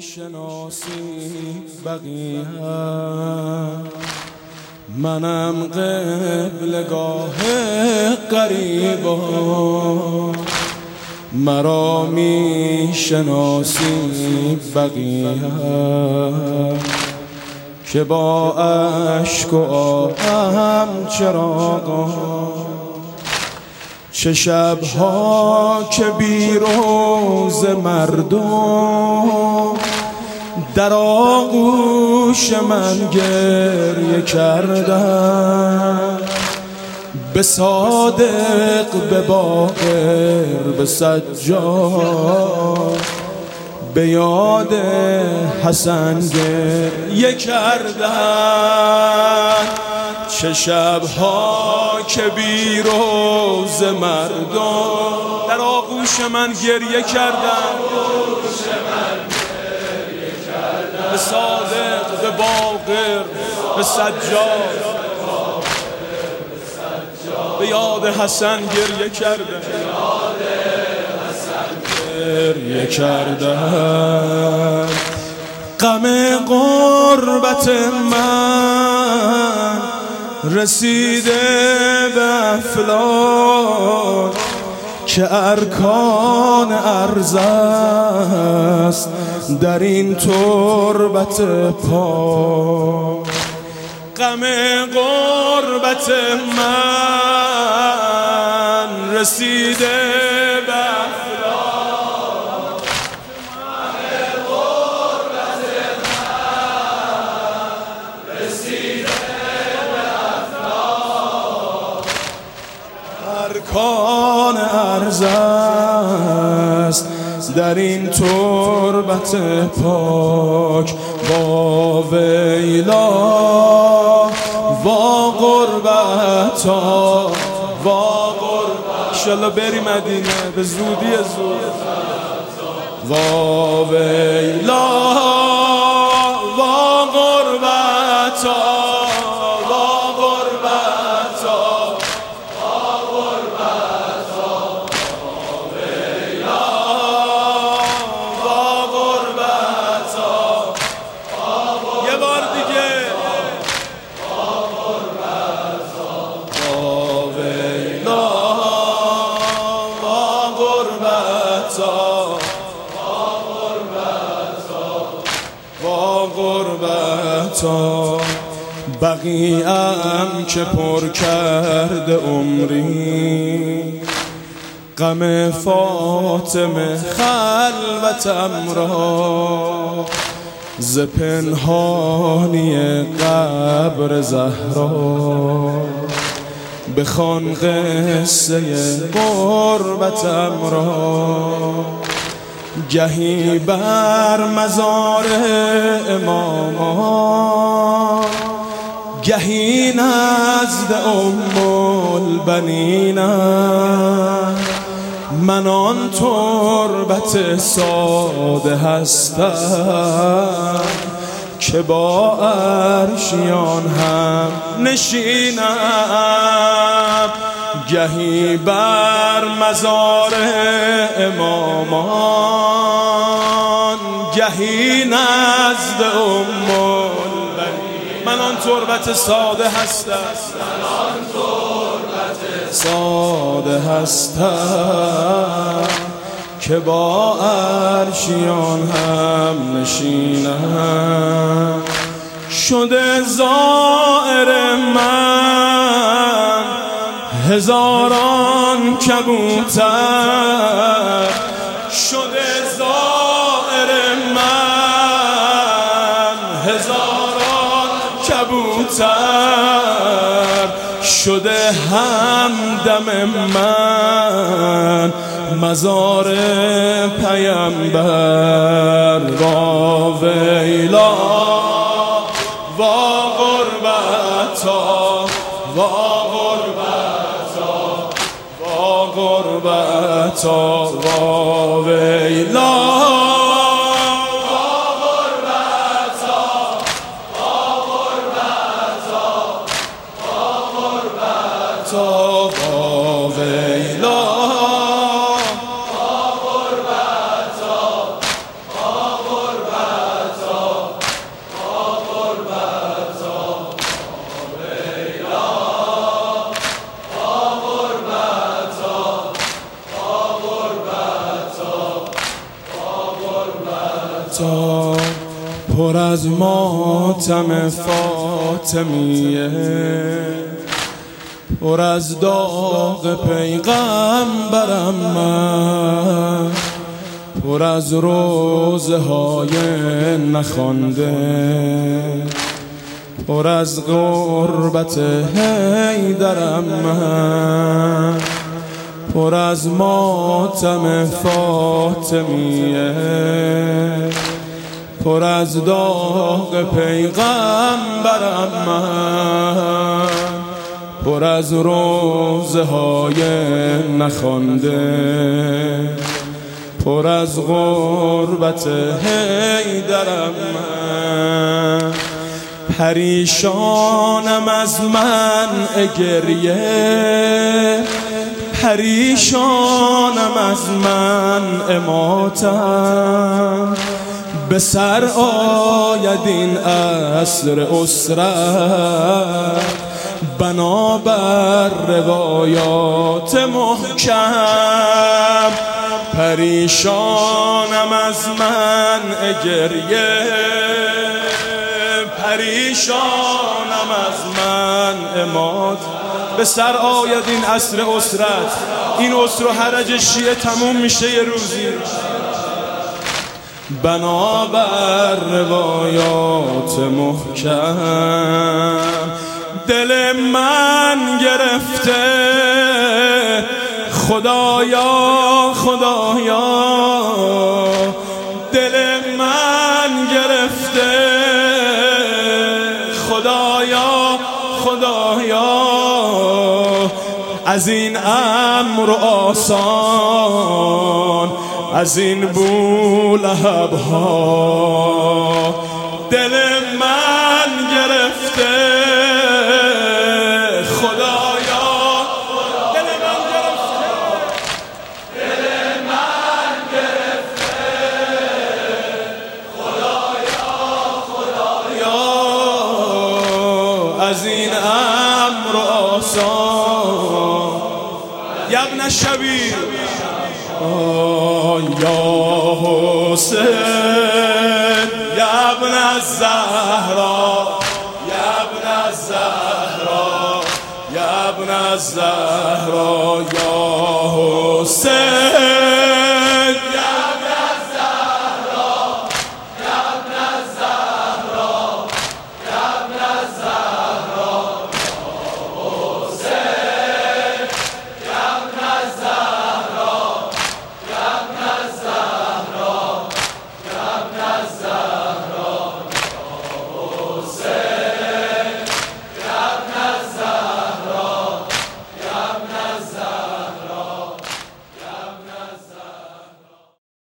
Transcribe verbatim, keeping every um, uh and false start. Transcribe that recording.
میشناسی بقیه، منم قبلگاه غریبا. مرا میشناسی بقیه که با اشک و آهم چراغا، چه شبها که بی روز مردم در آغوش من گریه کردن. به صادق، به باقر، به سجاد، به یاد حسن گریه کردن. چه شبها که بی روز مردم در آغوش من گریه کردن. به صادق، به باقر، به سجاد، به یاد حسن گریه کردن. گریه کردن. غم غربت من رسیده به افلاک که ارکان عرض است در این تربت پاک. غم غربت من رسیده به افلاک، غم غربت من رسیده به افلاک. ارکان عرض است در این تربت پاک. با ویلا وا غربتا، وا غربتا، انشالله بری مدینه به زودی زود. وا ویلا وا غربتا، وا غربتا، وا غربتا، وا ویلا وا غربتا. یه بار دیگه بقیه‌ام که پر کرده عمری، غم فاطمه خلوتم را. ز پنهانی قبر زهرا بخوان قصه غربتم را. گهی بر مزار امامان، گهی نزد ام البنینم. من آن تربت ساده هستم که با عرشیان هم نشینم. گهی بر مزار امامان، گهی نزد ام البنین. من آن تربت ساده هستم، من آن تربت ساده هستم که با عرشیان هم نشینم. شده زائر من هزاران کبوتر، شده زائر من هزاران کبوتر. شده همدم من مزار پیامبر. وا ویلا وا غربتا، وا غربتا، وا غربتا، وا ویلا تا پر از ماتم فاطمیه، پر از داغ پیغمبرم من، پر از روزه های نخوانده، پر از غربت حیدرم من، پر از ماتم فاطمیه، پر از داغ پیغمبرم من، پر از روزه های نخوانده، پر از غربت حیدرم من. پریشانم از منع گریه، پریشانم از منع ماتم، به سر آید این عصر اسرت بنابر روایات محکم. پریشانم از منع گریه، پریشانم از منع مات، به سر آید این عصر اسرت، این عسر و حرج شیعه تموم میشه یه روزی بنابر روایات محکم. دل من گرفته خدایا خدایا، دل من گرفته خدایا خدایا، از این امر آسان، از این بولهب ها، دل من گرفته خدایا، دل من گرفته، دل من گرفته خدایا خدایا، از این امر آسان. یا ابن الشبیر یا حسین یا ابن الزهرا، یا ابن الزهرا، یا ابن الزهرا، یا حسین